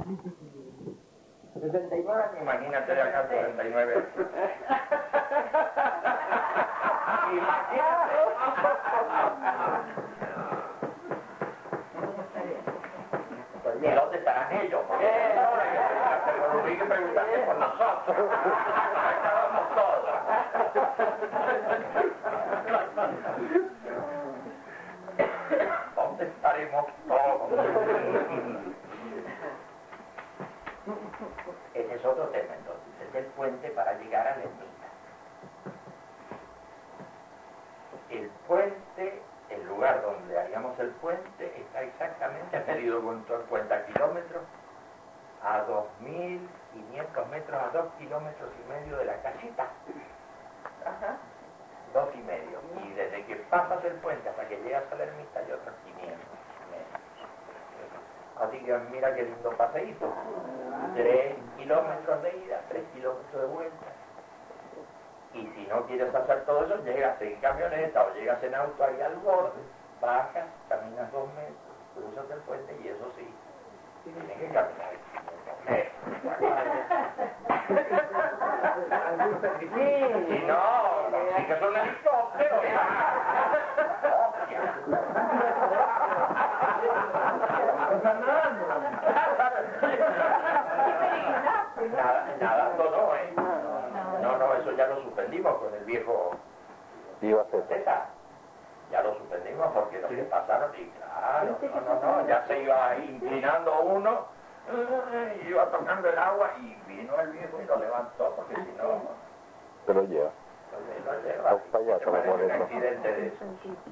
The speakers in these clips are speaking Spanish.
69, imagínate de acá 69. Imagínate. ¿Y dónde estarán ellos? Pero hay que preguntarse por nosotros. Acabamos todos. ¿Dónde estaremos todos? Ese es otro tema, entonces. Es el puente para llegar a la ermita. El puente, el lugar donde haríamos el puente, está exactamente, ha medido 50 kilómetros, a 2.500 metros, a 2 kilómetros y medio de la casita. Ajá. 2 y medio. Y desde que pasas el puente hasta que llegas a la ermita hay otros 500 metros. Así que mira qué lindo paseíto. 3 kilómetros de ida, 3 kilómetros de vuelta. Y si no quieres hacer todo eso, llegas en camioneta o llegas en auto ahí al borde, bajas, caminas 2 metros, cruzas el puente y eso sí, tienes que caminar 500 metros. Si no, sí que es un helicóptero. Nadando no, ¿eh? No, eso ya lo suspendimos con el viejo Z. Ya lo suspendimos porque los que pasaron, y claro, no, ya se iba inclinando uno, iba tocando el agua y vino el viejo y lo levantó porque si no... Se lo lleva. Lo lleva. Un accidente de eso.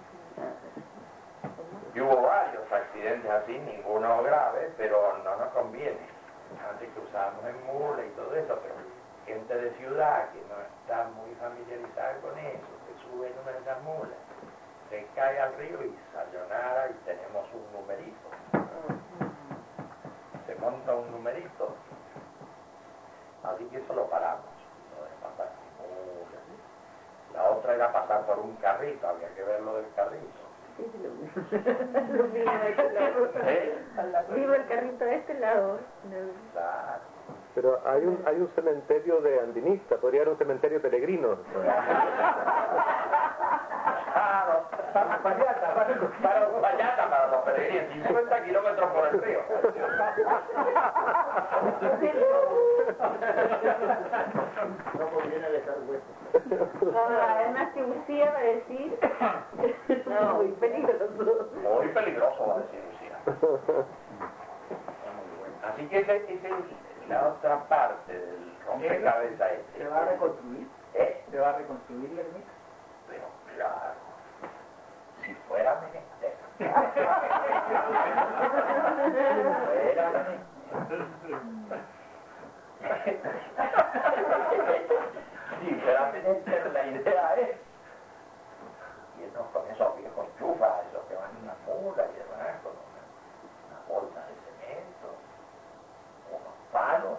Y hubo varios accidentes así, ninguno grave, pero no nos conviene. Antes que usábamos en mula y todo eso, pero gente de ciudad que no está muy familiarizada con eso, que sube en una de esas mulas, se cae al río y sayonara y tenemos un numerito. Se monta un numerito. Así que eso lo paramos, lo de pasar mulas. La otra era pasar por un carrito, había que ver lo del carrito. Lo mismo de este lado. Vivo el carrito de este lado. Claro. Pero hay un cementerio de andinistas, podría haber un cementerio peregrino. Claro, para los peregrinos, 50 kilómetros por el río. No conviene dejar huesos. Además que Lucía va a decir, no, muy peligroso. Muy peligroso, va a decir Lucía. Así que esa es la otra parte del rompecabezas este. ¿Se va a reconstruir? ¿Se va a reconstruir la ermita? Pero claro, si fuera menester. Fuera si fuera menester, la idea es irnos con esos viejos chufas, esos que van en una mula y demás, con una bolsa de cemento, unos palos,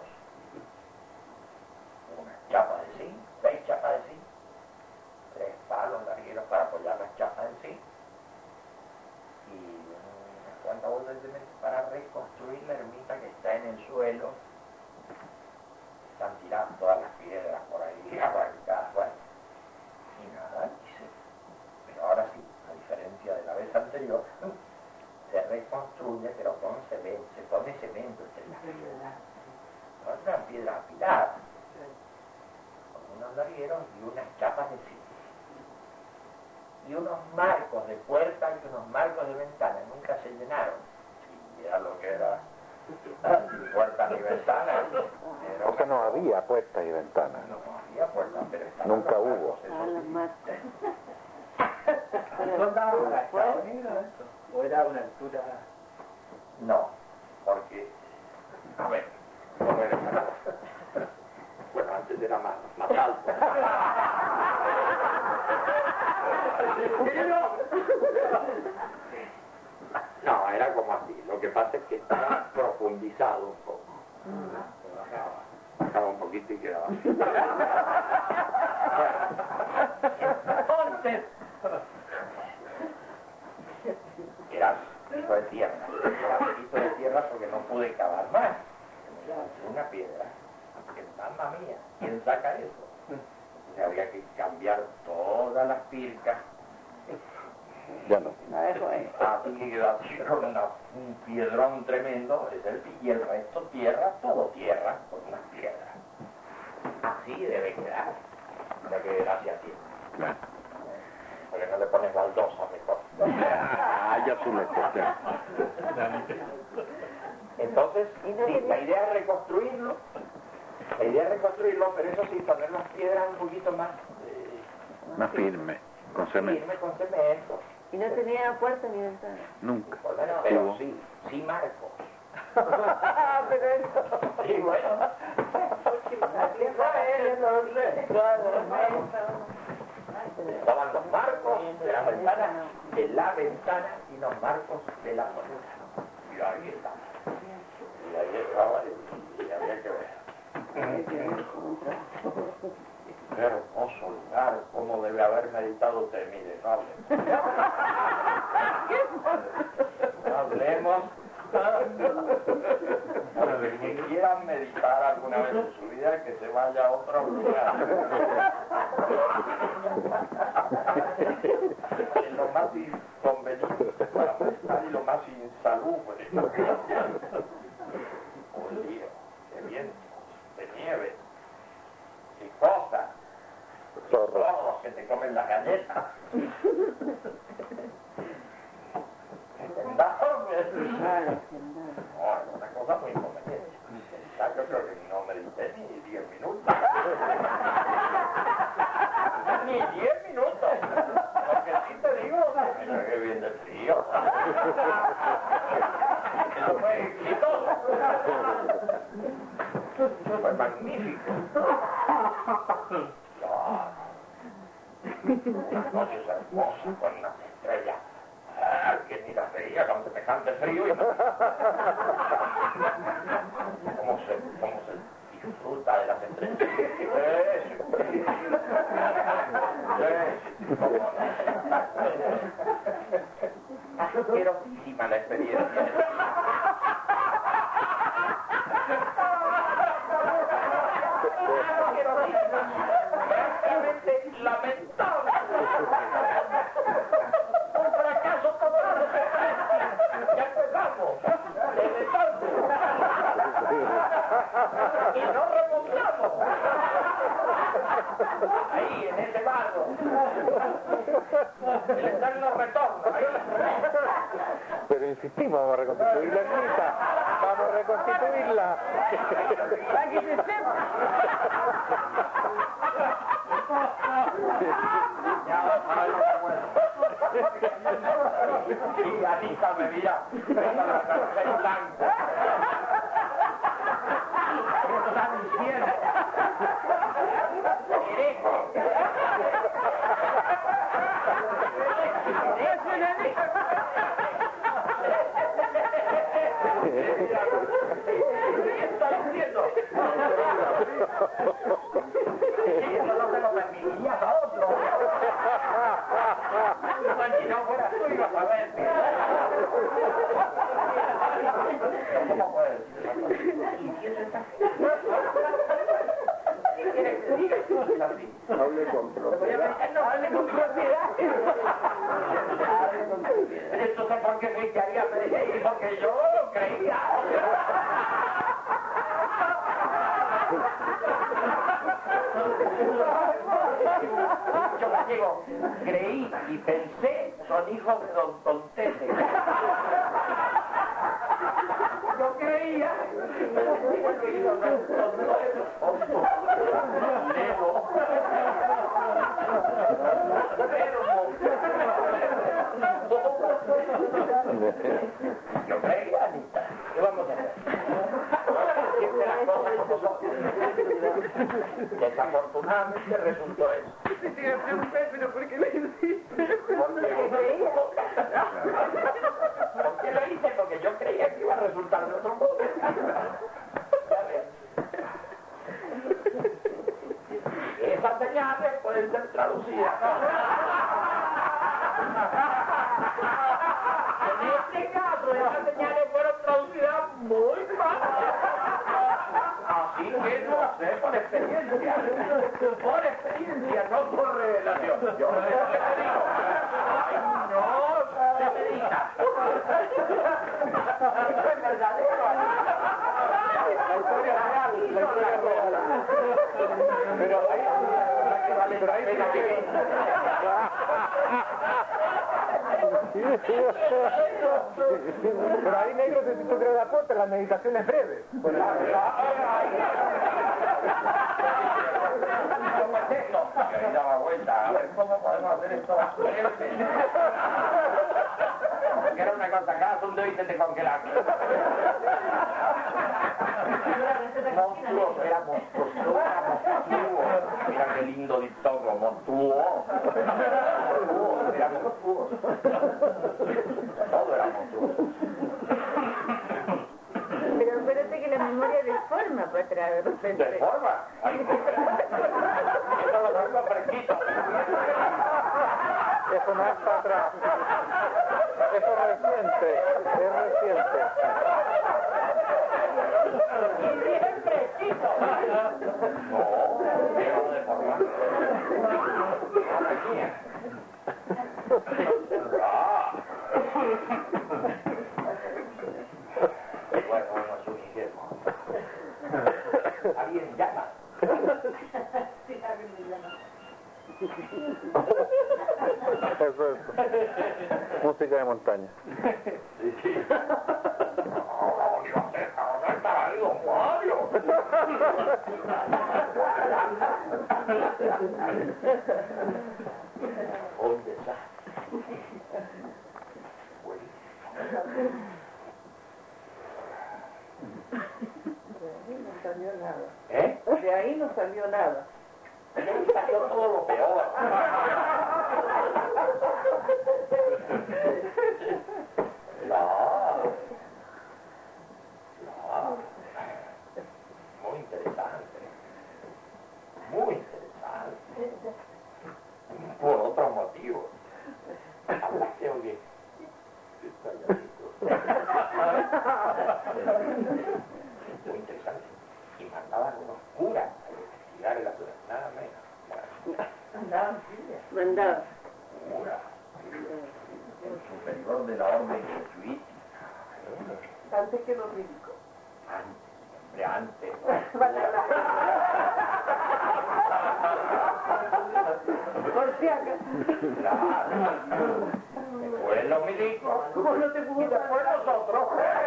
una chapa de zinc, 6 chapas de zinc, 3 palos largueros para apoyar las chapas de zinc y unas cuantas bolsas de cemento para reconstruir la ermita que está en el suelo. Están tiradas todas las piedras por ahí, arrancadas, bueno, y nada, pero ahora sí, a diferencia de la vez anterior, se reconstruye, pero con cemento, se pone cemento entre las piedras. No es una piedra apilada, con unos largueros y unas chapas de zinc. Y unos marcos de puerta y unos marcos de ventana, nunca se llenaron. Y era lo que era, sin puertas ni ventanas. O sea, no había puertas y ventanas. No había puertas, pero nunca hubo. ¿Son dados a Estados Unidos esto? ¿O era a una altura? No, porque, a ver, bueno, antes era más alto. No, era como así. Lo que pasa es que estaba profundizado un poco. Bajaba un poquito y quedaba así. Entonces, era piso de tierra. Era piso de tierra porque no pude cavar más. un piedrón tremendo, y el resto tierra, todo tierra, con unas piedras. Así debe quedar, ya que así así. Claro. Porque no le pones baldosa mejor. Ya su cuestión. Entonces, sí, la idea es reconstruirlo. La idea es reconstruirlo, pero eso sí, poner las piedras un poquito más... Más firme, con cemento. firme, con cemento. Y no tenía puerta ni ventana. Nunca. Pero sí marcos. Pero eso... Sí, bueno. Estaban los marcos de la ventana y los marcos de la columna. Y ahí estaba. Y ahí estaba y había que ver. Qué hermoso lugar, cómo debe haber meditado usted, mire, no hablemos. No hablemos. Para los que quieran meditar alguna vez en su vida, que se vaya a otro lugar. Es lo más inconveniente para meditar y lo más insalubre. Un lío, de vientos, de nieve, y cosas. Zorros que te comen la galleta. Una cosa muy inconveniente. Yo creo que no medité ni 10 minutos. Ni 10 minutos. Lo que sí te digo, me cagué bien de frío. Eso fue exitoso. Fue magnífico. Las noches hermosas con unas estrellas. Que ni las veía con semejante frío. ¿Cómo se disfruta de las estrellas? Asquerosísima la experiencia. Realmente lamentable. Un fracaso total. Ya empezamos. Desde entonces. Y no remontamos. Ahí, en ese barro. El eterno retorno. Ahí. Pero insistimos, vamos a reconstituir la ermita. Vamos a reconstituirla. Para que se sepa. Y Anita me mira, la cabeza en blanco. ¿Qué están diciendo? ¿Qué están diciendo? Eso no se lo permitirías a otro. Si no fuera tú, ibas a ver. ¿Cómo puedes decir? ¿Y eso está así? ¿Qué quieres que te diga? Es así. Hable con propiedad. No, hable con propiedad. Esto sé por qué me quedaría feliz, porque yo lo creía. Yo digo, creí y pensé, son hijos de don Tontete. Yo creía. Yo creía, Anita. ¿Qué vamos a hacer? Siempre las cosas como son. Desafortunadamente resultó eso. Sí, me pregunté, pero ¿por qué lo hiciste? ¿Por qué lo hice? Porque yo creía que iba a resultar de otro modo. Esas señales pueden ser traducidas. En este caso, esas señales fueron traducidas muy mal. Así que no sé, por experiencia. Por experiencia, no por revelación. Yo sé lo que te digo. Ay, no, se medita. verdadero. La historia real, la historia real. Pero ahí pero ahí, negro, si tú crees la aporte, la meditación es breve. Y ahí daba vuelta, a ver cómo podemos hacer esto más breve. Que era una cosa, cada asunto y se te congelar. Monstruoso, era monstruoso, era monstruoso. Mira qué lindo dictógrafo, monstruoso. Era monstruoso. Todo era monstruoso. Pero acuérdate que la memoria deforma para atrás de repente. ¿De forma? Ay, eso lo tengo fresquito. Eso no es para atrás. Eso es reciente, es reciente. No, quiero deformar. Bueno, no es un infierno. Alguien llama. Eso es música de montaña. Sí. ¿Dónde está? No salió nada. ¿Eh? De ahí no salió nada. Salió todo lo peor. Muy interesante. Muy interesante. Por otros motivos. Hablaste oye. Muy interesante. Y mandaban unos curas a investigar la ciudad. Nada menos. Andaban sillas. Mandado. Cura. El superior de la orden jesuítica. Antes que los médicos. Siempre antes. Por si acaso. Claro. Después los milicos. ¿Cómo no te Y pudo después nosotros.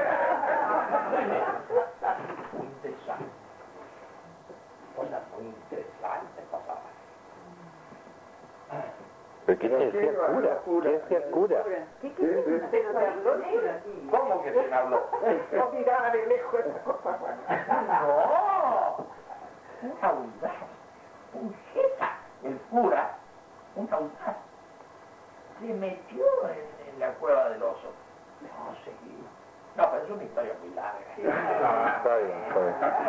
Muy interesante. Cosas muy interesantes pasaban. ¿Pero qué decía el cura? ¿Qué decía el cura? ¿Qué? Pero te habló negra. ¿Cómo que se me habló? No miraba de lejos esa cosa. No. Un audaz. Un jeta. El cura. Un audaz. Se metió en la cueva del oso. No, seguí. No, pero es una historia muy larga. Está bien, está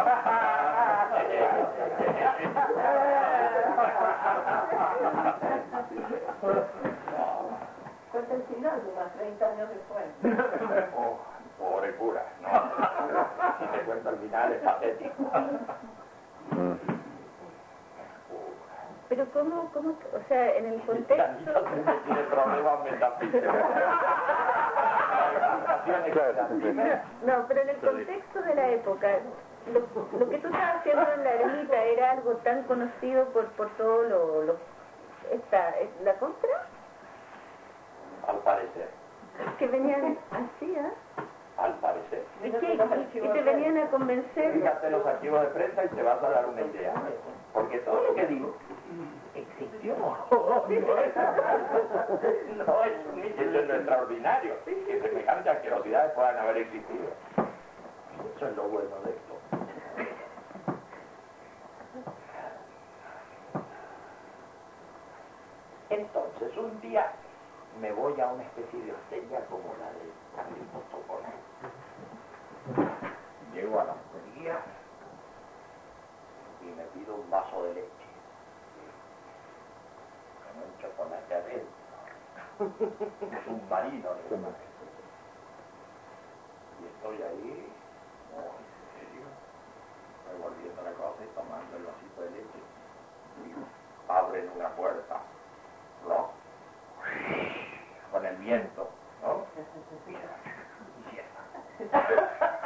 Fue el final, unos 30 años después. Oh, pobre cura. No. Si te cuento el final es patético. bien. Pero ¿cómo, o sea, en el contexto... Tiene problemas metafísicos. Claro, sí. No, pero en el contexto de la época, lo que tú estabas haciendo en la ermita era algo tan conocido por todo la contra, Al parecer. que venían así, ¿ah? Al parecer. ¿Y te venían a convencer? Fíjate los archivos de prensa y te vas a dar una idea. Porque todo lo que digo existió. No es un hecho extraordinario que semejantes asquerosidades puedan haber existido. Eso es lo bueno de esto. Entonces, un día me voy a una especie de hostería como la de Carlitos Tocona. Llego a la hostería y me pido un vaso de leche con un chocolate adentro, un submarino de chocolate. Y estoy ahí, muy serio, revolviendo la cosa y tomando el vasito de leche. Y abren una puerta, ¿no? Con el viento, ¿no? Y cierran.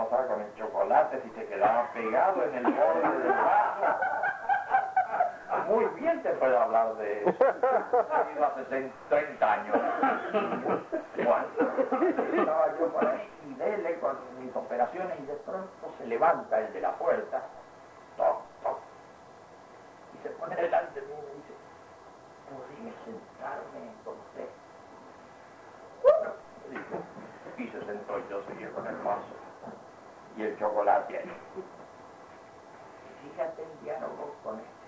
pasaba con el chocolate si se quedaba pegado en el borde del vaso. Muy bien te puedo hablar de eso. Ha ido hace 30 años. Bueno, estaba yo por ahí y dele con mis operaciones y de pronto se levanta el de la puerta. Toc, toc. Y se pone delante de mí y me dice, ¿podría sentarme con usted? Bueno, y se sentó y yo seguí con el vaso y el chocolate ahí. Fíjate el diálogo con este.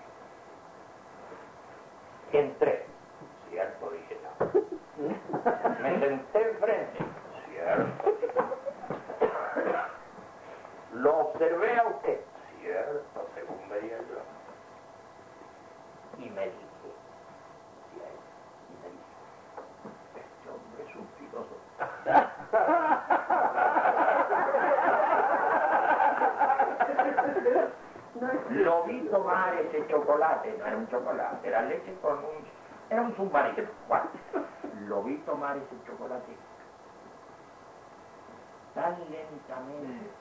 Entré, cierto, dije yo. Me senté enfrente, cierto, dije yo. Lo observé a usted, cierto, según veía yo. Y me dije, este hombre es un filósofo. Lo vi tomar ese chocolate, no era un chocolate, era leche con era un submarino. Bueno, lo vi tomar ese chocolate tan lentamente.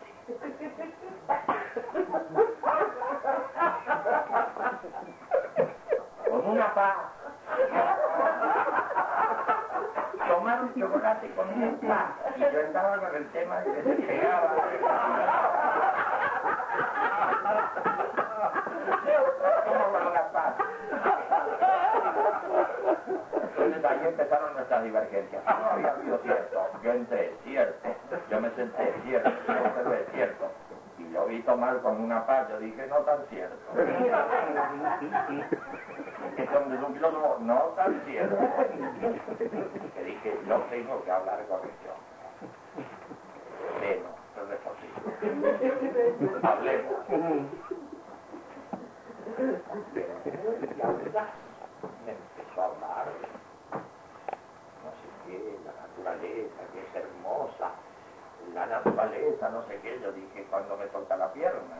Con una paz. Tomar un chocolate con una paz. Y yo andaba con el tema de que se pegaba. Entonces ahí empezaron nuestras divergencias. No había sido cierto. Yo entré, cierto. Yo me senté, cierto. Yo observé, cierto. Y lo vi tomar con una paz. Yo dije, no tan cierto. Este hombre es un filósofo, no tan cierto. Que dije, yo tengo que hablar con este hombre. Menos, pero es posible. Hablemos. Y ahora me empezó a hablar, no sé qué, la naturaleza, que es hermosa, la naturaleza, no sé qué. Yo dije, cuando me toca la pierna.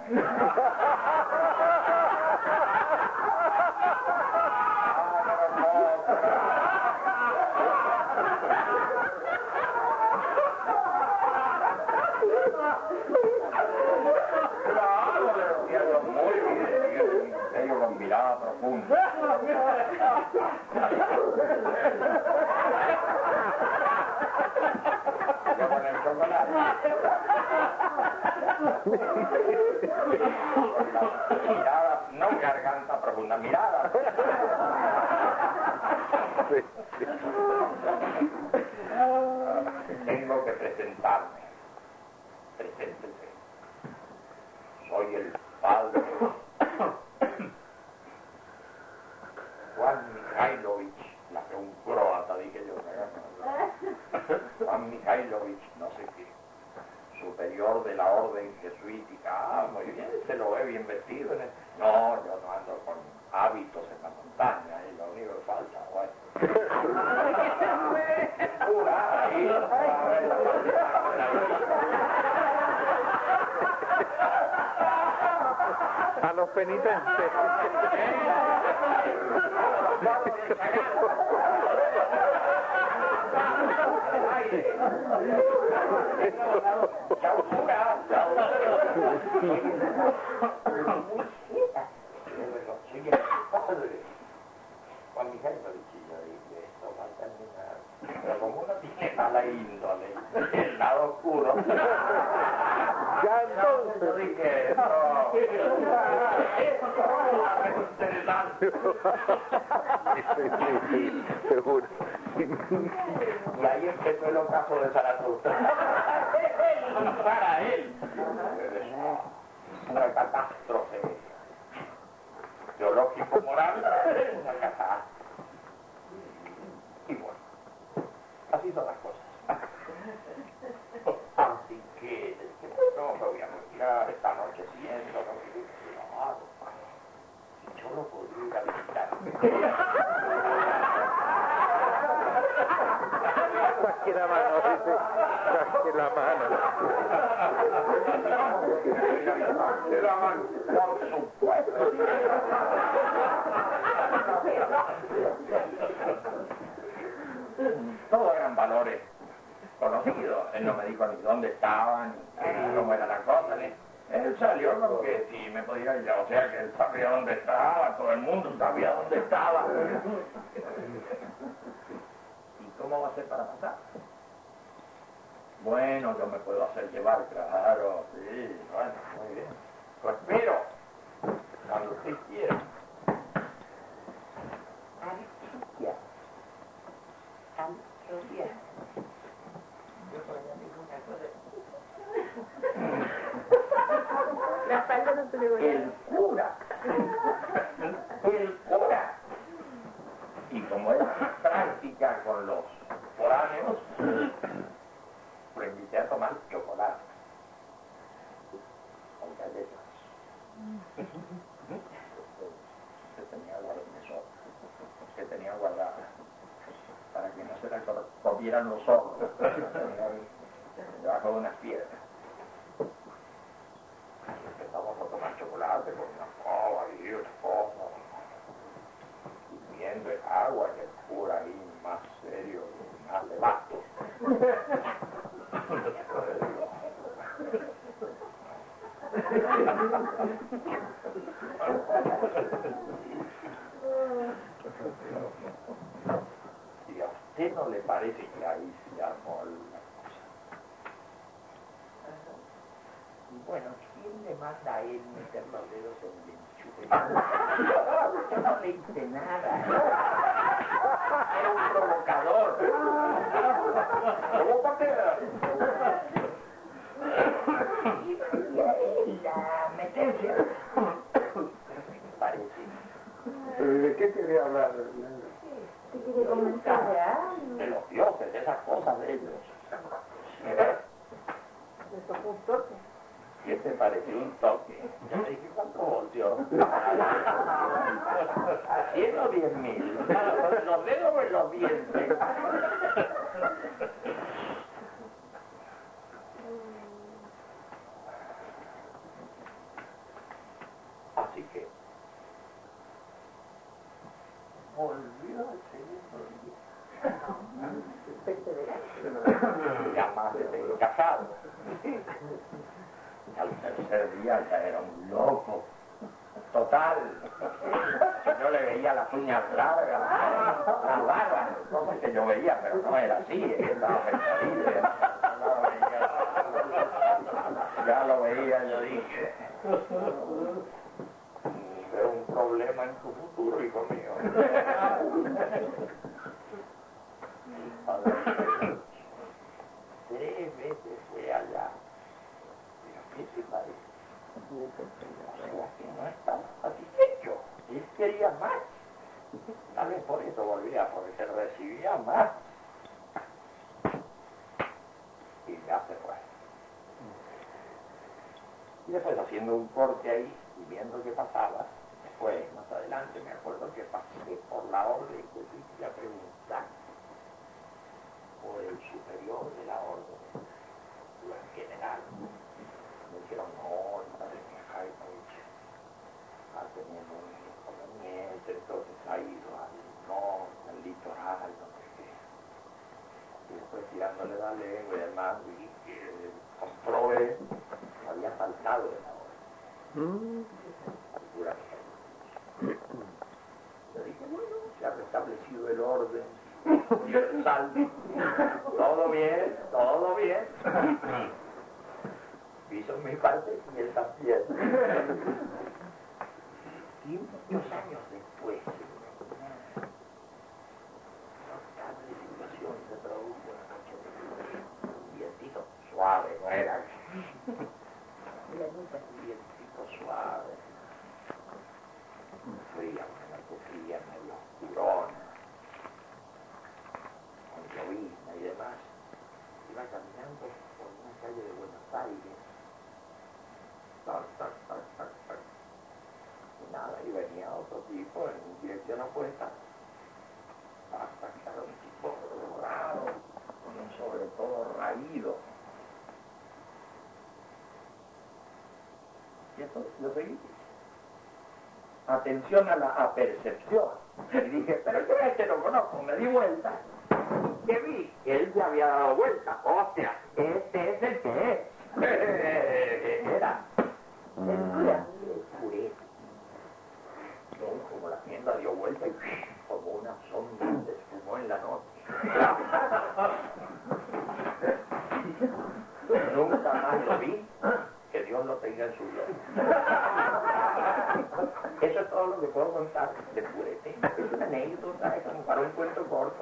Con mirada profunda. Yo con el chocolate. Mirada, no garganta profunda, mirada. Tengo que presentarme. Preséntese. Soy el padre Juan Mikhailovich, la que un croata, dije yo. Juan Mikhailovich, no sé qué, superior de la orden jesuítica. Ah, muy bien, se lo ve bien vestido. No, yo no ando con hábitos en la montaña, es lo único que falta. Bueno. A los penitentes. Juan Mikhailovich, yo dije, esto va a terminar. Pero como uno tiene mala índole, el lado oscuro. Ya entonces. Yo dije, no. Interesante. Sí, seguro. Y ahí empezó el ocaso de Zaratustra. Para él. Una catástrofe teológico-moral, una catástrofe. Y bueno, así son las cosas. Así que no me voy a retirar, está anocheciendo, si yo lo podría ir a visitar. Saque la mano, dice. Saque la mano. Por supuesto. Todos eran valores conocidos. Él no me dijo ni dónde estaban, ni cómo era la cosa, ni... Él salió como que si me podía ir, o sea que él sabía dónde estaba, todo el mundo sabía dónde estaba. ¿Y cómo va a ser para pasar? Bueno, yo me puedo hacer llevar, claro, sí, bueno, muy bien. Lo espero, cuando usted quiera. Alicia. Alicia. Yo por allá digo una cosa. La falda no se le voy a El cura. El cura. Y como es práctica con los foráneos, lo invité a tomar chocolate con galletas. Se tenía que tenía guardada para que no se la comieran los ojos debajo de unas piedras. Empezamos a tomar chocolate con una coba y una cosa, y viendo el agua y el cura ahí más serio y más levato. Y a usted no le parece que ahí se armó la cosa. Bueno, ¿quién le manda a él meter los dedos en el enchufe? Yo no le hice nada. Era un provocador. ¡Provócate! Y la metencia. ¿Qué me parece? ¿De qué quería hablar? ¿Te quiere comentar de algo? De los dioses, de esas cosas de ellos. ¿Le tocó un toque? ¿Qué te pareció un toque? Yo le dije, ¿cuánto volteó? 100 o 10.000. Los dedos o en los dientes. Así que volvió al segundo día. Ya más de casado. Al tercer día ya era un loco total. Yo le veía las uñas largas, las barras, cosas que yo veía, pero no era así, estaba pensadilla. Ya lo veía, yo dije, veo un problema en tu futuro, hijo mío. Tres veces fue allá. ¿Qué te parece? O sea, que no estaba satisfecho. Él quería más. Tal vez por eso volvía, porque recibía más. Y ya se fue. Y después haciendo un corte ahí y viendo qué pasaba, después, más adelante, me acuerdo que pasé por la orden que fui a preguntar por el superior de la orden, lo en general. Me dijeron, no, el padre Mijailovich ha tenido un inconveniente, entonces ha ido al norte, al litoral, no sé qué. Y después tirándole la lengua y demás, vi que comprobé que había faltado de la orden. Al cura Mijailovich. Yo dije, bueno, se ha restablecido el orden universal. Todo bien, todo bien. Hizo mi parte y él también. Y muchos años después, una notable situación se produjo en la noche de un vientito suave, no era un vientito suave, fría, una noche fría, medio oscurona, con llovizna y demás. Iba caminando por una calle de Buenos Aires. Tac, tac, tac, tac, tac. Y nada, y venía otro tipo en dirección opuesta. Hasta que era un tipo dorado, con un sobre todo raído. Y eso lo seguí. Atención a la apercepción. Y dije, pero yo a este lo conozco, me di vuelta. que vi que él se había dado vuelta. Hostia, este es el que es. Era el puré. Como la tienda dio vuelta y como una sombra se esfumó en la noche. Nunca más lo vi, que Dios lo tenga en su gloria. Eso es todo lo que puedo contar de Purete. Es una anécdota, es como para un cuento corto.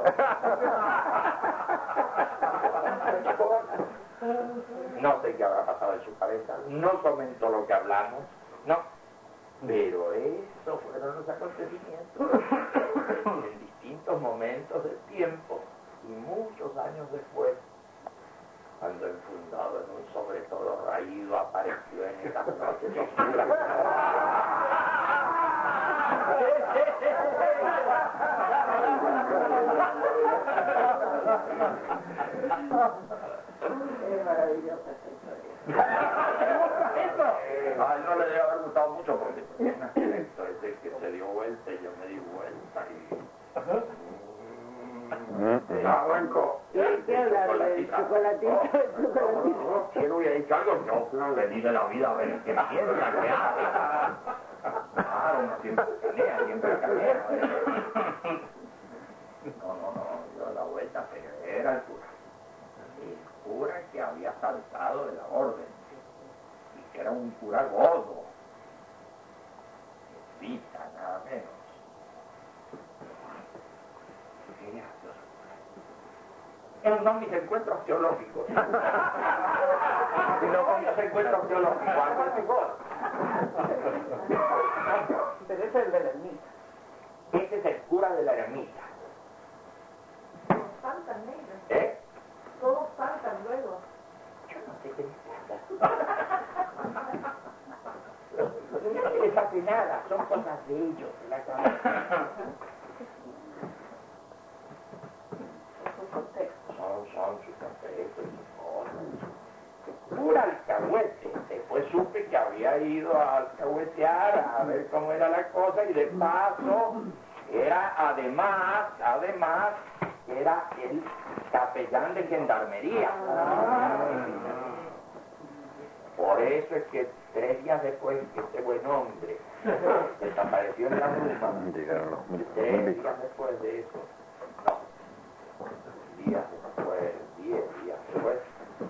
No sé qué habrá pasado en su cabeza, no comentó lo que hablamos, no. Pero esos fueron los acontecimientos en distintos momentos del tiempo y muchos años después, cuando enfundado en un sobre todo raído apareció en esas noches oscuras. Es maravillosa esta historia. A él no le debe haber gustado mucho porque en aspecto es el que se dio vuelta y yo me di vuelta y... Arrancó. ¿Qué hablar del chocolatito? Si él hubiera dicho algo, yo le di de la vida a ver qué piensa, qué hace. Claro, uno siempre canea, siempre canea. No, dio la vuelta, pero era el cura. El cura que había saltado de la orden. Y que era un cura godo. Vista, nada menos. Esos son mis encuentros teológicos. Si no son mis encuentros teológicos, algo es mejor. Pero ese es el de la ermita. Este es el cura de la ermita. Todos faltan negros. ¿Eh? Todos faltan luego. Yo no sé qué les pasa. No les hace nada, son cosas de ellos, de la cabeza. Son sus contextos y sus cosas. Pura alcahuete. Después supe que había ido a alcahuetear a ver cómo era la cosa y de paso era además era el capellán de gendarmería. Por eso es que 3 días después que este buen hombre desapareció en la rumba, Llegaron los 3 días después de eso, no, 10 días después,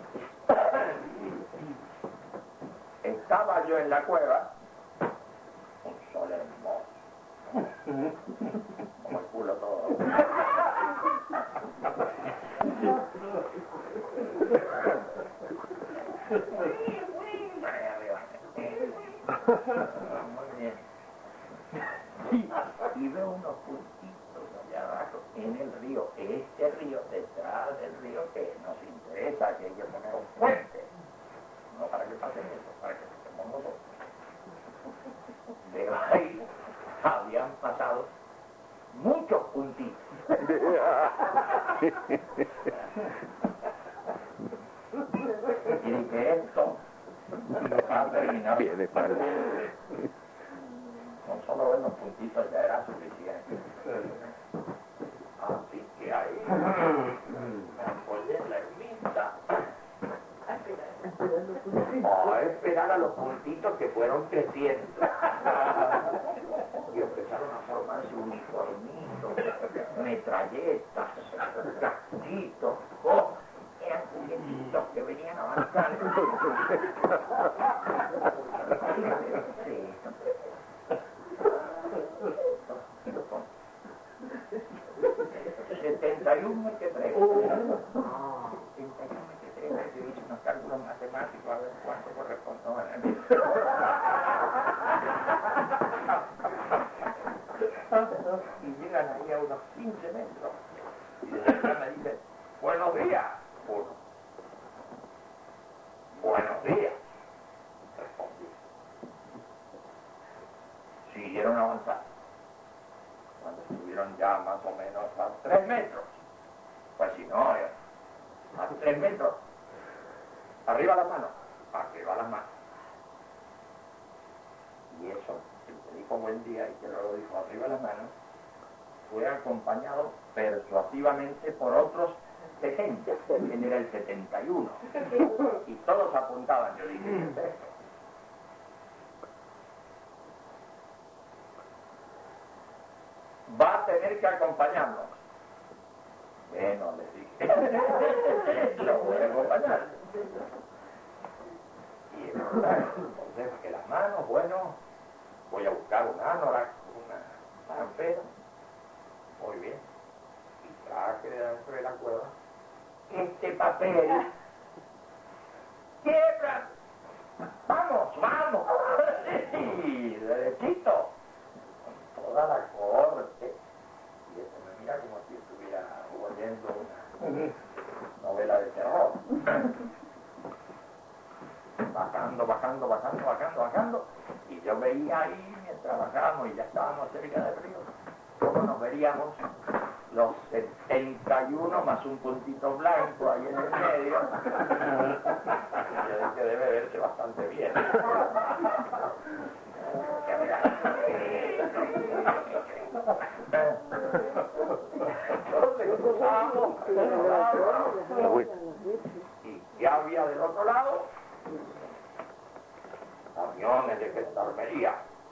estaba yo en la cueva, un sol hermoso, como el culo todo. Muy bien. Y veo unos puntitos allá abajo en el río, este río, detrás del río que nos interesa, que hay que poner un puente, no para que pasen eso, para que pasemos nosotros. Veo ahí, habían pasado muchos puntitos. Y dije, esto va a terminar. Viene mal. Con solo ver los puntitos ya era suficiente. Así que ahí me apoyé en la ermita a esperar a los puntitos que fueron creciendo. Y empezaron a formarse uniformitos, metralletas, casquitos, cosas. Eran juguetitos que venían avanzando. Sí. 71 mequetrefes. 71 mequetrefes. Yo hice unos cálculos matemáticos a ver cuánto corresponde. Y llegan ahí a unos 15 metros. Y desde acá me dicen, buenos días. Uno. Buenos días. Respondí. Siguieron avanzando. Cuando estuvieron ya más o menos a 3 metros. Pues si no, a 3 metros. Arriba las manos. Arriba las manos. Y eso, el que dijo buen día y que luego dijo arriba las manos, fue acompañado persuasivamente por otros 70, él era el 71. Y todos apuntaban, yo dije, va a tener que acompañarnos. Bueno, le dije, lo voy a acompañar. Y entonces, que las manos, bueno, voy a buscar un anorak, una campera. Muy bien. Y traje de dentro de la cueva este papel. ¡Quiebra! ¡Vamos, vamos! Y derechito. Con toda la corte. Y este me mira como si estuviera oyendo una novela de terror. Bajando. Y yo veía ahí, mientras bajábamos y ya estábamos cerca del río, cómo nos veríamos los 71 más un puntito blanco ahí en el medio. Yo dije, debe verse bastante bien. Entonces cruzamos, y ya había del otro lado camiones de gendarmería,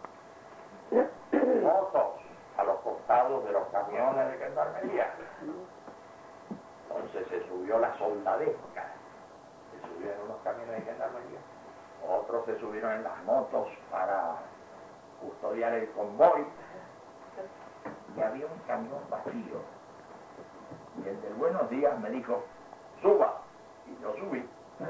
motos a los costados de los camiones de gendarmería. Entonces se subió la soldadesca, se subió en unos camiones de gendarmería, otros se subieron en las motos para custodiar el convoy, y había un camión vacío. Y el del buenos días me dijo, suba, y yo subí.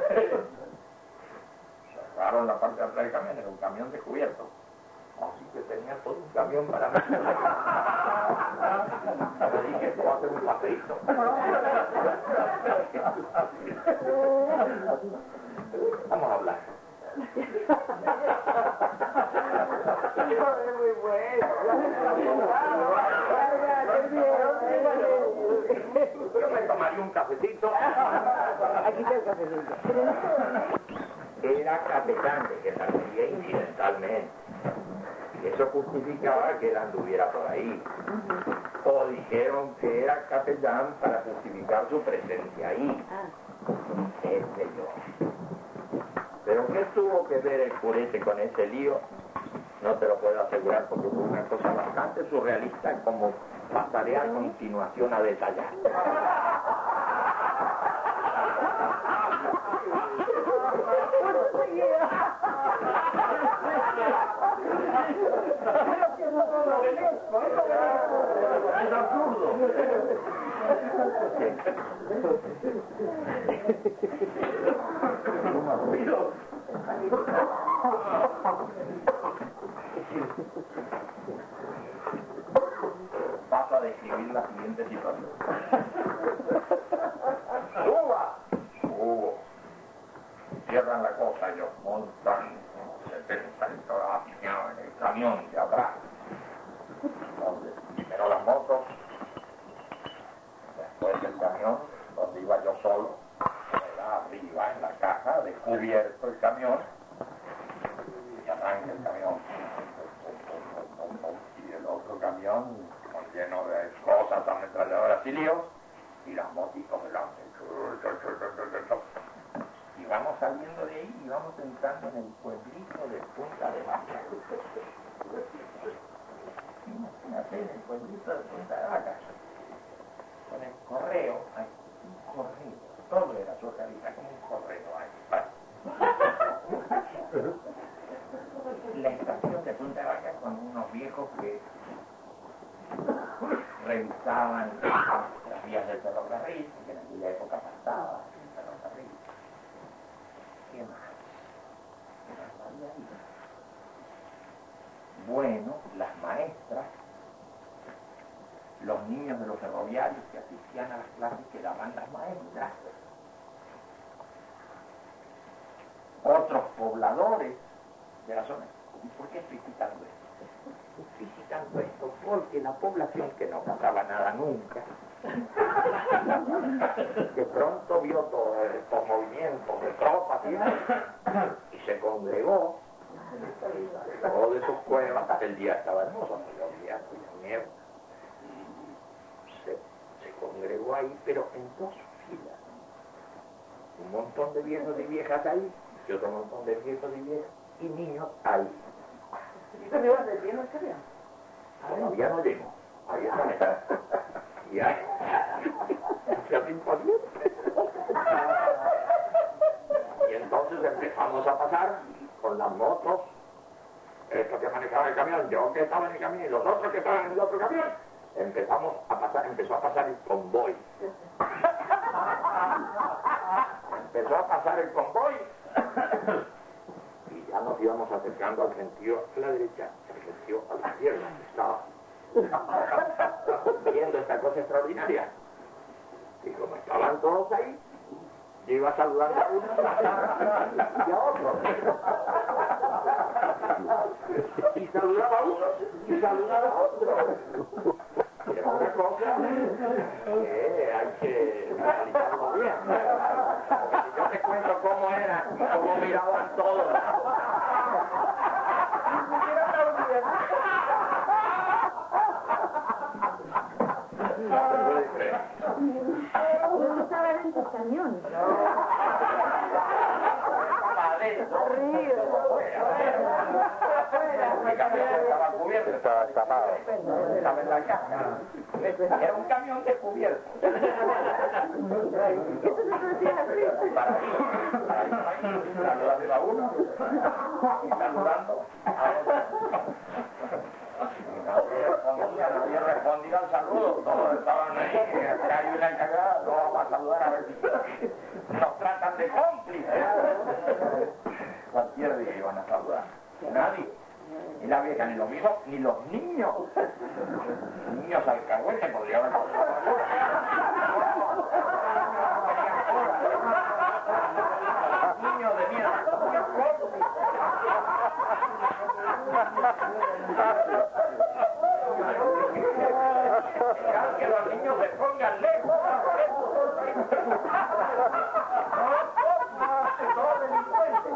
Cerraron la parte de atrás del camión, era un camión descubierto. Así que tenía todo un camión para mí. Le dije, puedo hacer un paseíto. Vamos a hablar. Muy bueno. Yo me tomaría un cafecito. Aquí está el cafecito. Era capitán de gendarmería incidentalmente. Y eso justificaba que él anduviera por ahí. O dijeron que era capellán para justificar su presencia ahí. Qué sé yo. Pero ¿qué tuvo que ver el purete con ese lío? No te lo puedo asegurar porque fue una cosa bastante surrealista, como pasaré a continuación a detallar. Es absurdo. Paso a describir la siguiente situación. Subo. Cierran la cosa, ellos montan 70 aficionados en el camión de atrás. Entonces, primero las motos, después el camión, donde iba yo solo, era arriba en la caja, descubierto el camión, y arranca el camión. Y el otro camión, lleno de cosas, ametralladoras y líos, y las motitos delante. Y vamos saliendo de ahí y vamos entrando en el pueblito de Punta de Vaca. Imagínate, en el pueblito de Punta de Vaca, con el correo, hay un correo, todo era socialista, como un correo ahí. La estación de Punta de Vaca con unos viejos que revisaban las vías del ferrocarril, que en aquella época pasaba el ferrocarril. ¿Qué más? ¿Qué más había ahí? Bueno, las maestras, los niños de los ferroviarios que asistían a las clases que daban las maestras, otros pobladores de la zona. ¿Y por qué estoy citando esto? Estoy citando esto porque la población, que no pasaba nada nunca, de pronto vio todos estos movimientos de tropas y se congregó. Todo de sus cuevas, el día estaba hermoso, no llovía, nieve. Se congregó ahí, pero en dos fila. Un montón de viejos y viejas ahí, y otro montón de viejos y viejas, y niños ahí. ¿Y tú me vas de pie no estaría? Todavía no llego. Ahí está. Y ahí. Se hace impaciente. Y entonces empezamos a pasar con las motos, estos que manejaban el camión, yo que estaba en el camión y los otros que estaban en el otro camión. Empezó a pasar el convoy. Empezó a pasar el convoy. Y ya nos íbamos acercando al gentío a la derecha, al gentío a la izquierda. Estaba viendo esta cosa extraordinaria. Y como estaban todos ahí, yo iba saludando a uno y a otro. Y saludaba a uno y saludaba a otro. Y era una cosa que hay que analizarlo bien. Porque si yo te cuento cómo era y cómo miraban todos. Yo estaba dentro del camión. Mi camión estaba cubierto. Estaba tapado. Estaba en la caja. Era un camión descubierto. Saludando a uno y saludando a otro. Nadie respondía al saludo, todos estaban ahí, hay una cagada, no vamos a saludar a ver si nos tratan de cómplices. Cualquier día iban a saludar. Nadie. Ni la vieja, ni los hijos, ni los niños. Niños alcahuetes podrían haber pasado. Niños de mierda. Que los niños se pongan lejos. Todo delincuente.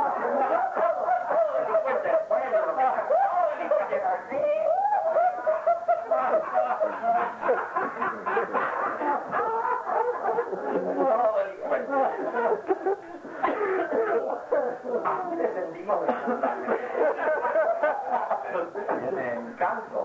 Así le sentimos el encanto.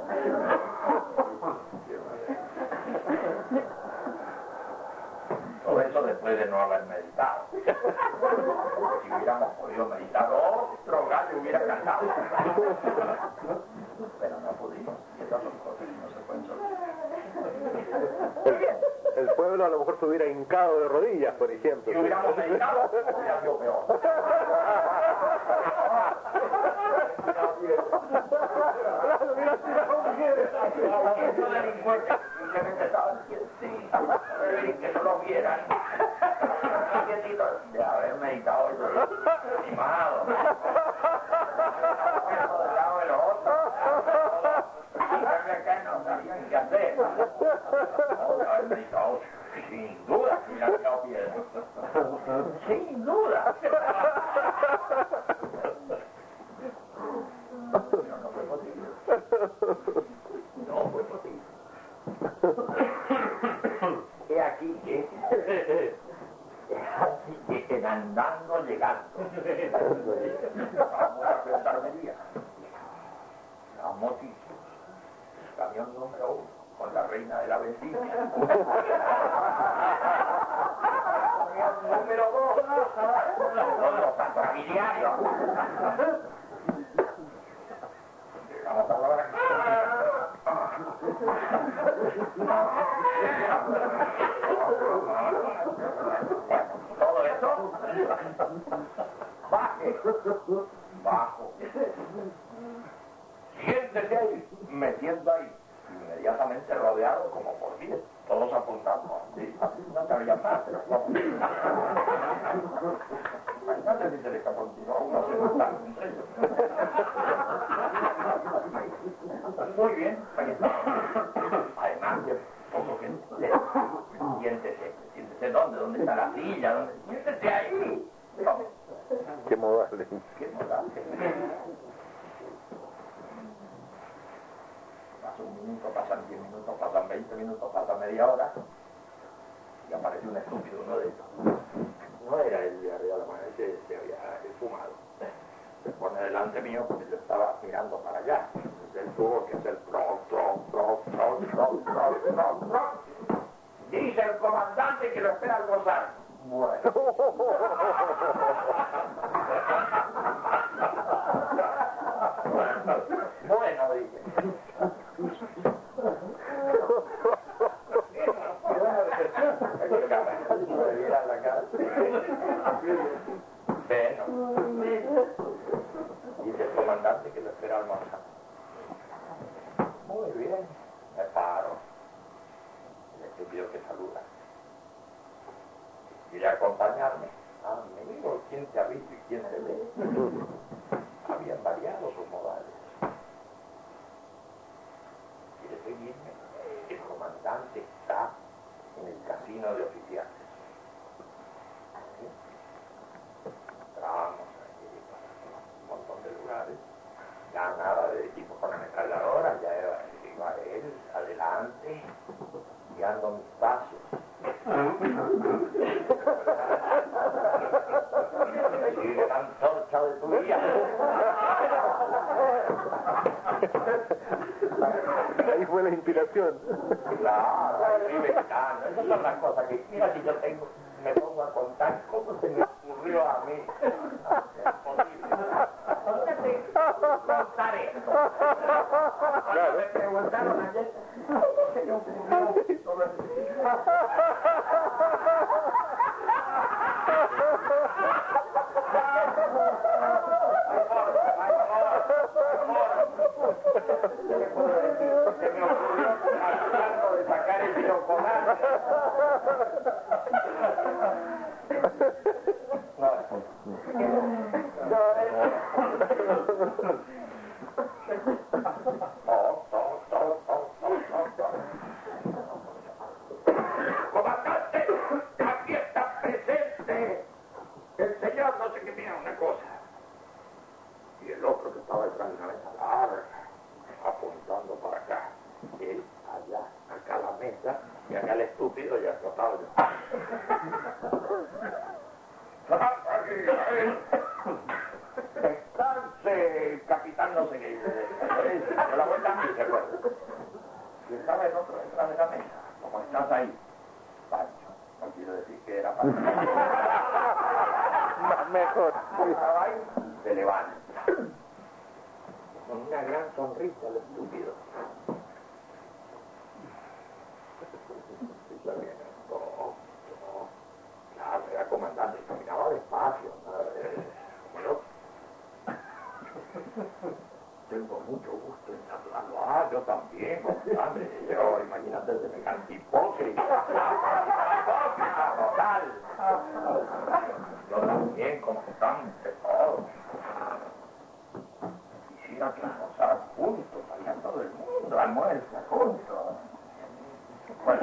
Todo eso después de no haber meditado. Si hubiéramos podido meditar, otro gallo hubiera cantado. Pero no pudimos. Y esas son cosas que no se pueden solucionar. El pueblo a lo mejor se hubiera hincado de rodillas, por ejemplo. Si hubiéramos meditado, hubiera sido peor. Esos delincuentes simplemente estaban quietitos, que no lo vieran. Quietitos de haber meditado yo, animado. Uno del lado de los otros. Y acá no sabían qué hacer. Haber meditado, sin duda, que hubiera tirado piedra. Sin duda. Pero no fue posible. No fue posible. Es aquí que en andando llegando. Vamos a la gendarmería. La moticia. Camión número 1 con la reina de la vendimia. Camión número 2 con los familiares. Llegamos a la hora. Todo eso, baje, bajo. Siéntese ahí, me siento ahí, inmediatamente rodeado como por 10, todos apuntando. Sí, no te había más, pero no. Imagínate si se le escapó un tiro a uno, se está entre ellos. Muy bien, ahí está. Además, de poco que siéntese, ¿dónde está la silla? Siéntese ahí. No. Qué modales. Qué modales. Pasa un minuto, pasan 10 minutos, pasan 20 minutos, pasa media hora. Y que apareció un estúpido, uno de ellos. No era el de arriba de la mano, ese se había fumado. Se pone delante mío porque yo estaba mirando para allá. Entonces él tuvo que hacer Dice el comandante que lo espera almorzar. Bueno. Bueno, dije. La cara. Bueno. Dice el comandante que lo espera almorzar. Muy bien. Me paro. El estúpido que saluda. ¿Quiere acompañarme? Amigo, ¿quién te ha visto y quién te ve? Habían variado sus modales. ¿Quiere seguirme? El comandante está en el casino de oficiales. ¿Sí? Entramos allí, un montón de lugares. Ya nada de equipo con ametralladora, ya iba él adelante, guiando mis pasos. Sigue la antorcha de tu vida. Ahí fue la inspiración. Claro, ahí vive gritando. Esas son las cosas que, mira, si yo me pongo a contar cómo se me ocurrió a mí. Es posible. Contar esto. Cuando me preguntaron ayer, ¿cómo se le ocurrió todo esto? Se me ocurrió tratando de sacar el chocolate. Comandante, aquí está presente el señor, no sé qué, mira una cosa. Y el otro que estaba detrás de una mesa larga, apuntando para acá. Él allá, acá la mesa, y acá el estúpido ya trataba yo. Descanse, capitán, no sé qué. De la vuelta y se fue. Y estaba el otro detrás de la mesa. Como estás ahí, Pancho. No quiero decir que era Pancho. Más mejor. Estaba ahí, se levanta. Con una gran sonrisa el estúpido. Y se viene. Claro, era comandante, caminaba despacio. Como yo. Tengo mucho gusto en saludarlo. Ah, yo también, comandante. Yo, imagínate, semejante hipócrita. Hipócrita total. Yo también, comandante, todo. Quisiera que almorzaran juntos, allá todo el mundo almuerza juntos. Bueno,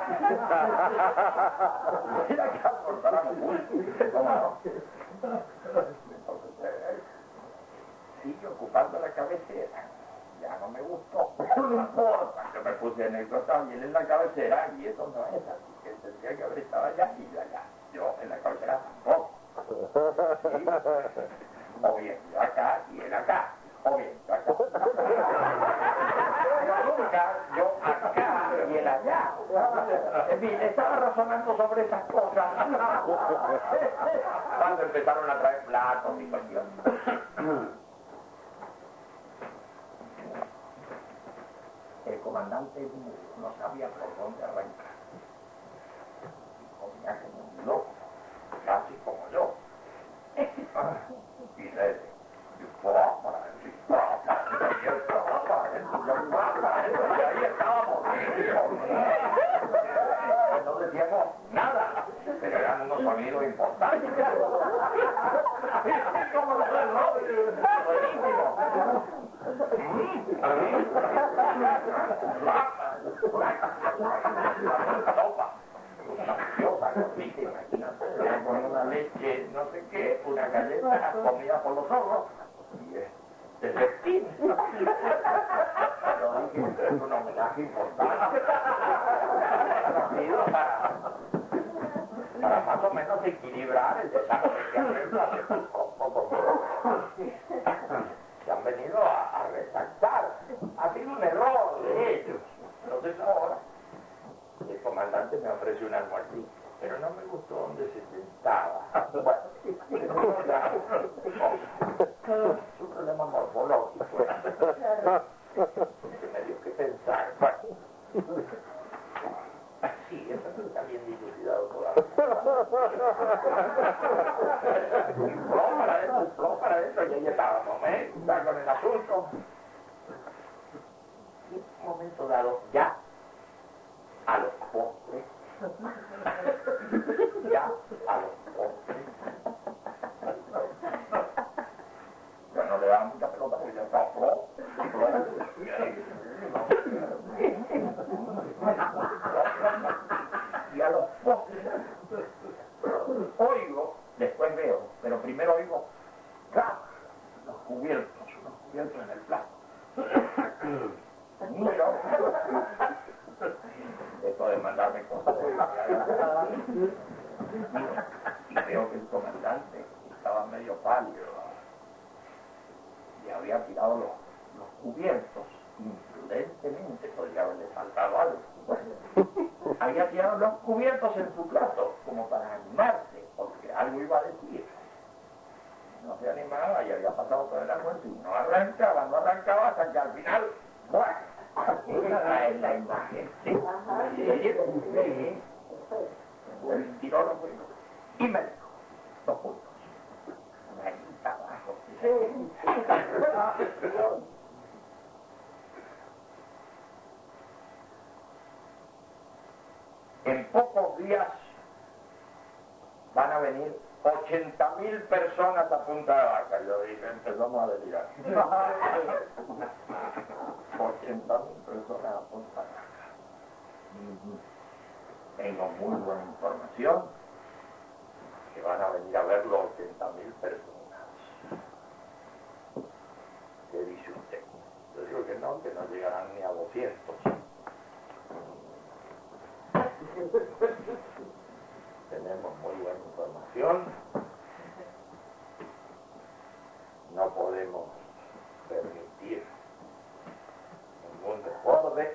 quisiera que almorzaran juntos, ¿cómo no? Entonces, sigue ocupando la cabecera. Ya no me gustó, pero no importa. Yo me puse en el costado y él en la cabecera, y eso no es así, que él tendría que haber estado allá y yo allá. Yo en la cabecera tampoco. ¿Sí? O bien, yo acá y él acá. O bien, yo acá. Pero nunca yo acá y él allá. En fin, estaba razonando sobre esas cosas. Cuando empezaron a traer platos y cuestiones. El comandante no sabía por dónde arrancar. Comía como un loco, casi como yo. Y le y ahí estábamos. No decíamos nada, pero eran unos sonidos importantes. Como los del con una leche, no sé qué, una galleta comida por los ojos y el festín. Pero dije, es un homenaje importante. para más o menos equilibrar el desastre que han venido hace poco. Se han venido a retractar. Ha sido un error de ellos. Entonces ahora el comandante me ofrece un almuercito, pero no me gustó donde se sentaba. Bueno, es un problema morfológico. Me dio que pensar. Bueno. Sí, eso no está bien dilucidado todavía. Fló para adentro, y ahí estábamos, está con el asunto. Y en un momento dado, ya a los postres, ya no le daban mucha pelota porque ya estaba fló. Y a los postres oigo, después veo, pero primero oigo unos cubiertos en el plato. Miro, esto de mandarme cosas y veo que el comandante estaba medio pálido y había tirado los cubiertos imprudentemente, podría haberle faltado algo. Había tirado los cubiertos en su plato como para animarse, porque algo iba a decir. No se animaba y había pasado todo el almuerzo y no arrancaba hasta que al final, bueno, esa es la imagen. Sí. Él tiró los cubiertos y me dijo 2 puntos. Ahí abajo. En pocos días van a venir 80.000 personas a Punta de Vaca. Yo dije, empezamos a delirar. 80.000 personas a Punta de Vaca. Tengo muy buena información que van a venir a verlo 80.000 personas. ¿Qué dice usted? Yo digo que no llegarán ni a 200. Tenemos muy buena información. No podemos permitir ningún desborde.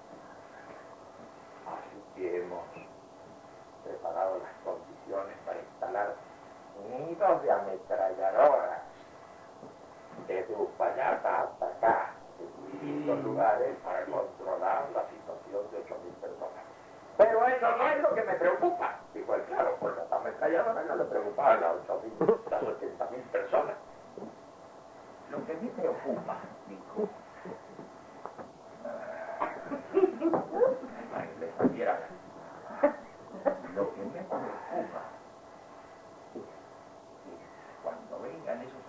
Así que hemos preparado las condiciones para instalar nidos de ametralladoras desde Uspallata hasta acá, en distintos lugares, para controlar la situación de 8.000 personas. Pero eso no es lo que me preocupa. Dijo él, claro, pues las ametralladoras no le preocupaban a las 80.000 personas. Lo que me preocupa, dijo, le saliera. Lo que me preocupa es cuando vengan esos 80.000,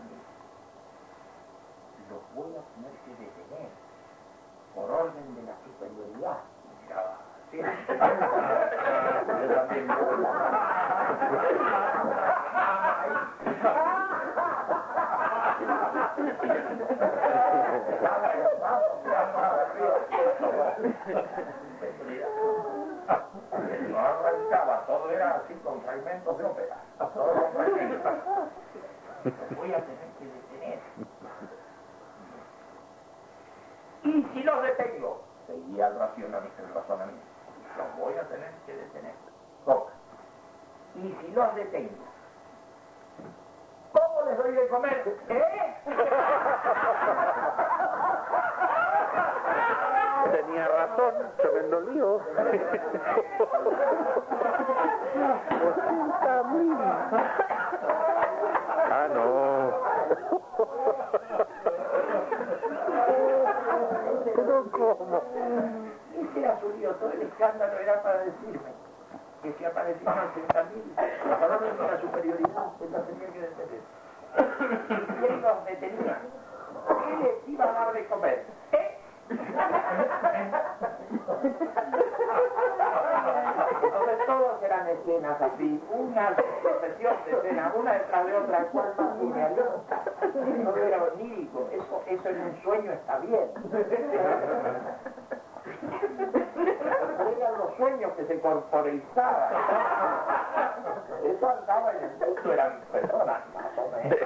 los voy a tener que detener por orden de la superioridad. Miraba. Sí. Yo también no arrancaba, todo era así con fragmentos de ópera. Todo con fragmentos. Los voy a tener que detener. Y si los detengo, seguía el razonamiento. Los voy a tener que detener. ¿Cómo? Y si los detengo, ¿cómo les doy de comer? Tenía razón, tremendo lío. 80.000. Ah, no. ¿Pero cómo? Ese era su lío, todo el escándalo era para decirme que si aparecían 80.000, la palabra de la superioridad, pues la tenía que detener. Y él los detenía. ¿Qué les iba a dar de comer? Entonces todos eran escenas así, una procesión de escenas, una detrás de otra, cual más linealista. No era onírico, eso en un sueño está bien. eran los sueños que se corporalizaban. Eso andaba en el mundo, eran personas más o menos.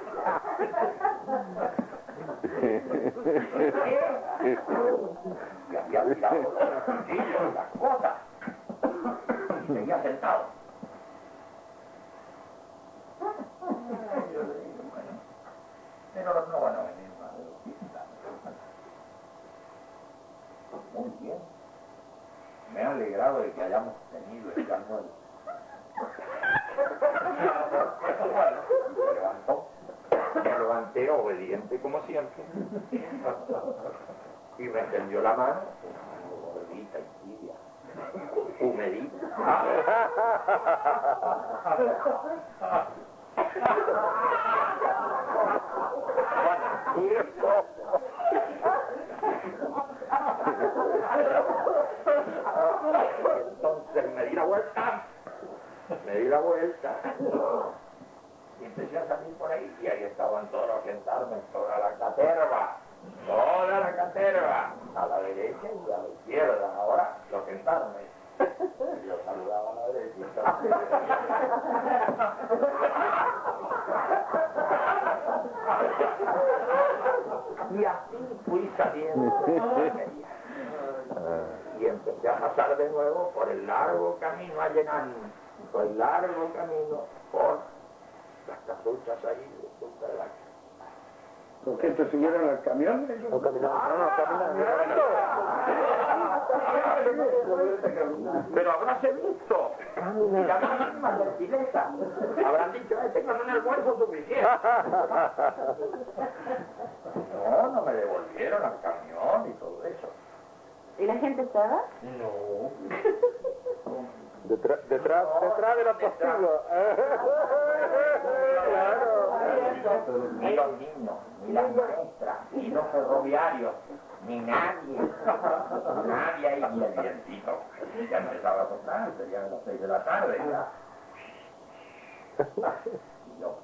Y había tirado los cuchillos, las cosas. Y seguía sentado. Yo le digo, bueno, pero no van a venir más de 200 años. Muy bien. Me ha alegrado de que hayamos tenido este almuerzo. Bueno, se levantó. Me levanté obediente como siempre. Y me tendió la mano, gordita y tibia, humedita. Entonces me di la vuelta y empecé a salir por ahí y ahí estaban todos los sentarme, toda la caterva a la derecha y a la izquierda. Ahora los sentarme. Yo saludaba a la derecha y así fui saliendo y empecé a pasar de nuevo por el largo camino a llenar, por el largo camino por las casuchas ahí de Punta de la Casa. ¿Por qué te subieron al camión? No caminaron. Pero habráse visto. Y la máxima gentileza. Habrán dicho, tengan un almuerzo suficiente. No me devolvieron al camión y todo eso. ¿Y la gente estaba? No. Detrás de los testigos. Ni los niños, ni las maestras, ni los ferroviarios, ni nadie. Nadie ahí, ni el vientito. Ya empezaba a soplar, serían las 6 de la tarde. Y yo,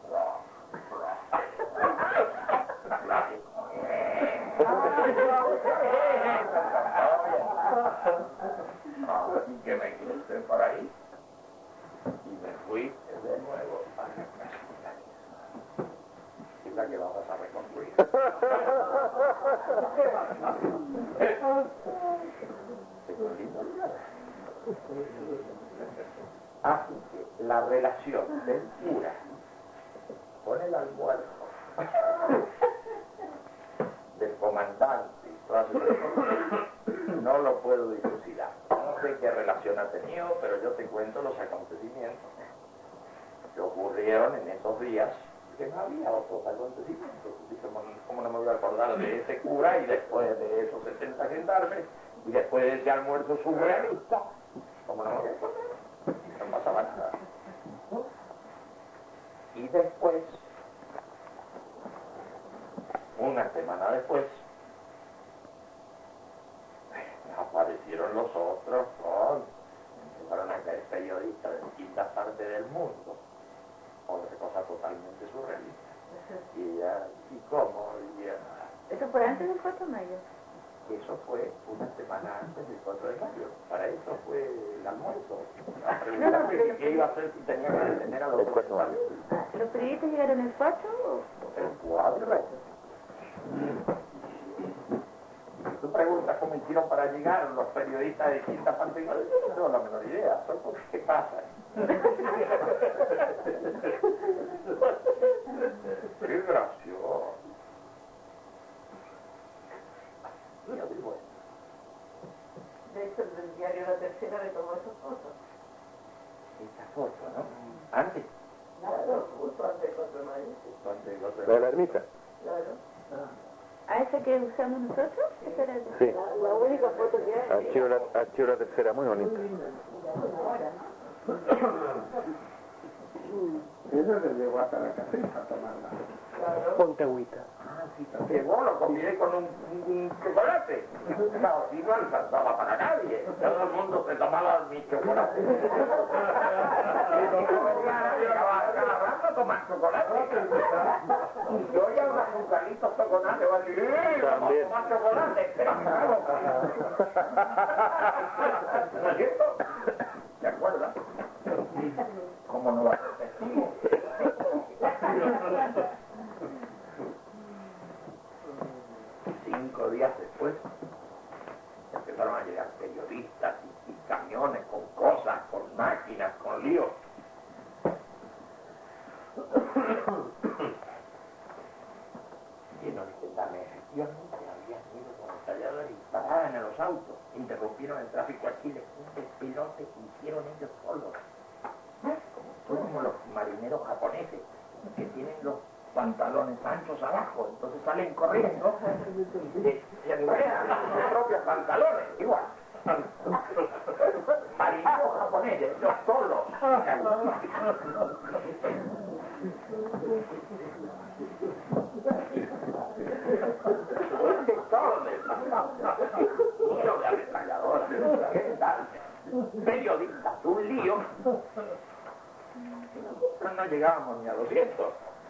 así que me crucé por ahí y me fui de nuevo a la casa. Es la que vamos a reconstruir. Así que la relación del cura con el almuerzo del comandante y todas esas cosas, no lo puedo dilucidar. No sé qué relación ha tenido, pero yo te cuento los acontecimientos que ocurrieron en esos días, que no había otros acontecimientos. ¿Cómo no me voy a acordar de ese cura y después de esos 70 gendarmes y después de ese almuerzo surrealista? ¿Cómo no me voy a acordar? No pasaba nada. Y después, una semana después, aparecieron los otros, empezaron a caer periodistas de distintas partes del mundo. Otra cosa totalmente surrealista. ¿Y cómo? Eso fue antes del 4 de mayo. Eso fue una semana antes del 4 de mayo. Para eso fue el almuerzo. A preguntarme qué iba a hacer si tenía que detener a los 4 de mayo. ¿Los periodistas llegaron el 4 o...? El 4. Tú preguntas cómo hicieron para llegar los periodistas de distintas partes. Yo no tengo la menor idea. Son cosas que pasan. Qué gracioso. Yo digo, De hecho, el diario La Tercera le tomó esas fotos. esta foto, ¿no? Antes. Justo antes del 4 de mayo. ¿De la ermita? Claro. ¿A esa que usamos nosotros? Esa era Sí. la única foto que hay. Archivo la Tercera, muy bonita. Eso se llevó hasta la caseta a tomarla. Ponte agüita. Ah, Llegó, lo combiné con un chocolate. Claro, y no alcanzaba para nadie. Todo el mundo se tomaba mi chocolate. Llegaba a tomar chocolate. Y yo ya unos azucaritos chocolate, voy a decir, vamos a tomar chocolate. ¿No es cierto? ¿Te acuerdas? ¿Cómo no va a ser testigo? 5 días después empezaron a llegar periodistas y camiones con cosas, con máquinas, con líos. Llenos de gendarmes, efectivamente habían ido con ametralladoras y disparaban en los autos, interrumpieron el tráfico aquí, un despelote que hicieron ellos solos. Como los marineros japoneses que tienen los pantalones anchos abajo, entonces salen corriendo, se enredan sus propios pantalones, igual. Marineros japoneses, ellos solos. Lleno de ametralladoras, ¿qué tal? Periodistas, un lío. No llegábamos ni a 200.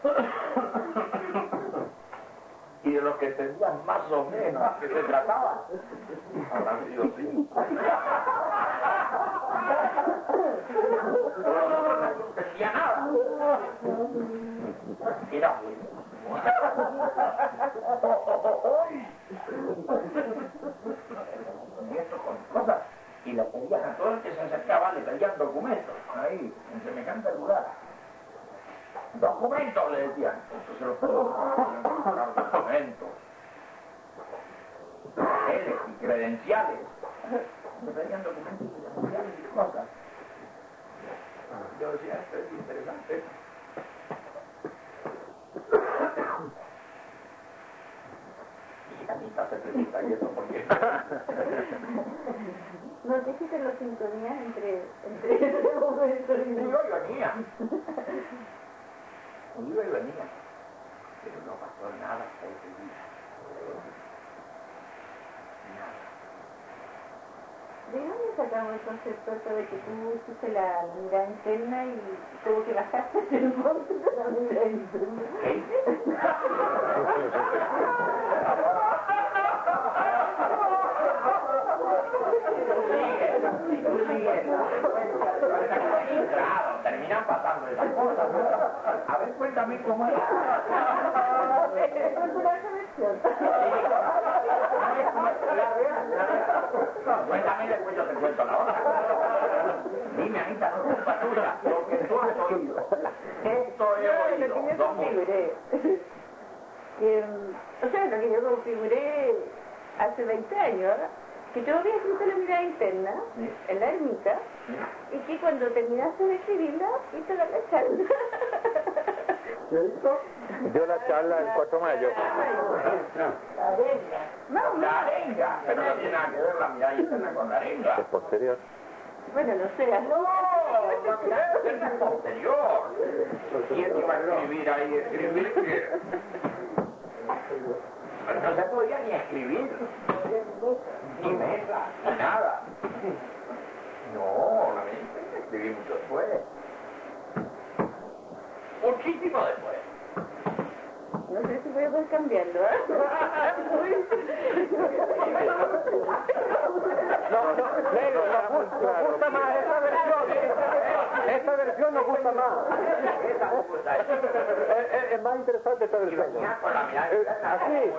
Y de los que entendían más o menos a qué se trataba, habrán sido 5. Pero no entendía nada. Era muy... Y esto con cosas. Y le pedían a todo el que se acercaba, le pedían documentos. Ahí, en semejante lugar. Documentos, le decían. Entonces los documentos. Papeles y credenciales. Le pedían documentos y credenciales y cosas. Yo decía, esto es interesante. Y Anita se pregunta, ¿y eso por qué? ¿No te hiciste los sintonías entre ese momento y Iba y venía. Iba y venía. Pero no pasó nada hasta ese día. Nada. ¿De dónde sacamos el concepto esto de que tú hiciste la mirada interna y tuvo que bajarte el monte de la mirada interna? Claro, terminan pasando esas cosas. A ver, cuéntame cómo es. Cuéntame y después yo te cuento la otra. Dime, Anita, no es culpa tuya, lo que tú has oído. Esto he oído. Lo que yo configuré. O sea, lo que yo configuré hace 20 años, que yo había escrito la mirada interna en la ermita, y que cuando terminaste de escribirla, hice la charla. Dio la charla el 4 de mayo. La arenga, pero no tiene nada que ver la mirada interna con la arenga. Es posterior. Bueno, no sé. No, la mirada interna es posterior. ¿Quién iba a escribir ahí? ¿Escribir qué? Pero no se podía ni escribir, ni mesa, ni nada. No, la mente escribí mucho después. Muchísimo después. No sé si voy a poder cambiarlo, ¿eh? Negro, nos gusta más esa versión. Esta versión nos gusta más. Esa me gusta. Es más interesante esta Y versión. venía con la mirada interna. Así.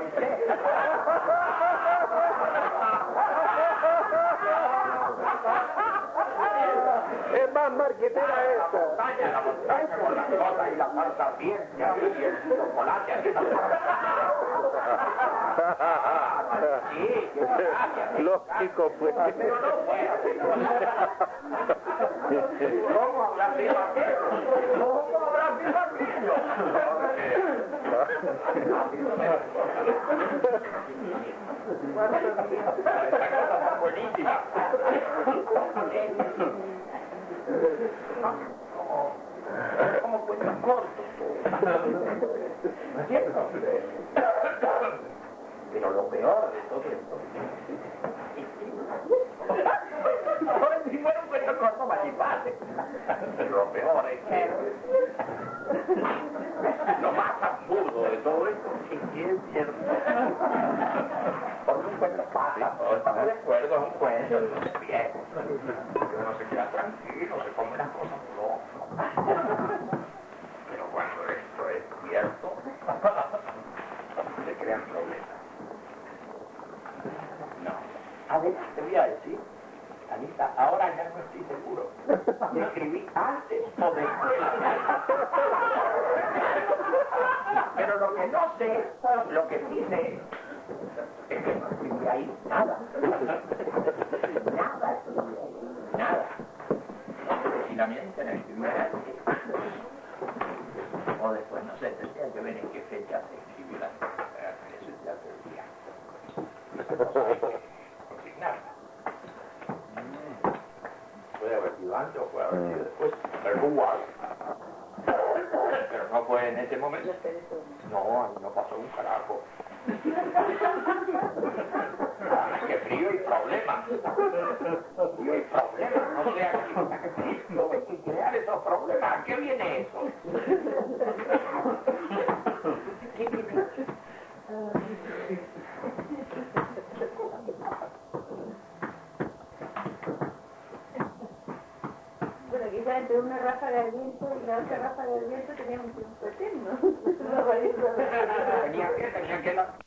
Es más marquetera esta. La montaña con las cosas y la falsa ciencia y el chocolate. Sí, qué gracia. Lógico, pues. Pero no fue así. ¿Cómo habrá sido aquello? ¿Cómo habrá sido aquello? Esta cosa está buenísima. Como cuentas cortos. ¿No es cierto? Pero lo peor de todo esto... Ahora si fuera un cuento corto, vale. Pero lo peor es que... Lo más absurdo de todo esto es que es cierto. Porque un cuento pasa, todos estamos de acuerdo, es un cuento, entonces bien. Uno se queda tranquilo, se come las cosas locas. Pero cuando esto es cierto, se crean problemas. No. Además te voy a decir, Anita, ahora ya no estoy seguro. ¿Me escribí antes o después? Pero lo que no sé, lo que sí sé, es que no escribí ahí nada. Nada escribí ahí. Nada. Si la mía dice, la escribí antes. O después, no sé, tendría que ver en qué fecha se escribió la eso ya tendría que consignarla. Puede haber sido antes o puede haber sido después, pero igual. Pero no fue en ese momento. No, no pasó un carajo. ¡Qué frío y problemas! Frío y problemas, no sé a qué hay que crear esos problemas. ¿A qué viene eso? ¿Qué viene eso? Bueno, quizás entre una ráfaga de viento y la otra ráfaga de viento teníamos un tiempo eterno. Tenía que